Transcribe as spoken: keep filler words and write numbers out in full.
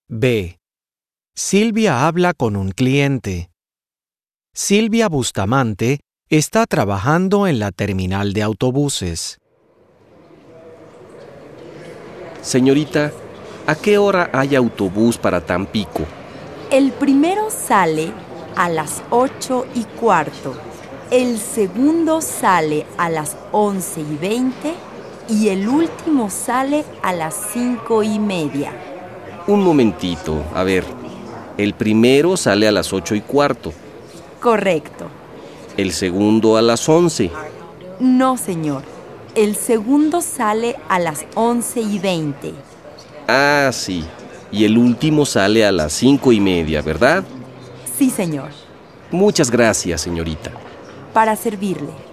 B. Silvia habla con un cliente. Silvia Bustamante está trabajando en la terminal de autobuses. Señorita, ¿a qué hora hay autobús para Tampico? El primero sale a las ocho y cuarto, el segundo sale a las once y veinte y el último sale a las cinco y media. Un momentito, a ver. El primero sale a las ocho y cuarto. Correcto. El segundo a las once. No, señor. El segundo sale a las once y veinte. Ah, sí. Y el último sale a las cinco y media, ¿verdad? Sí, señor. Muchas gracias, señorita. Para servirle.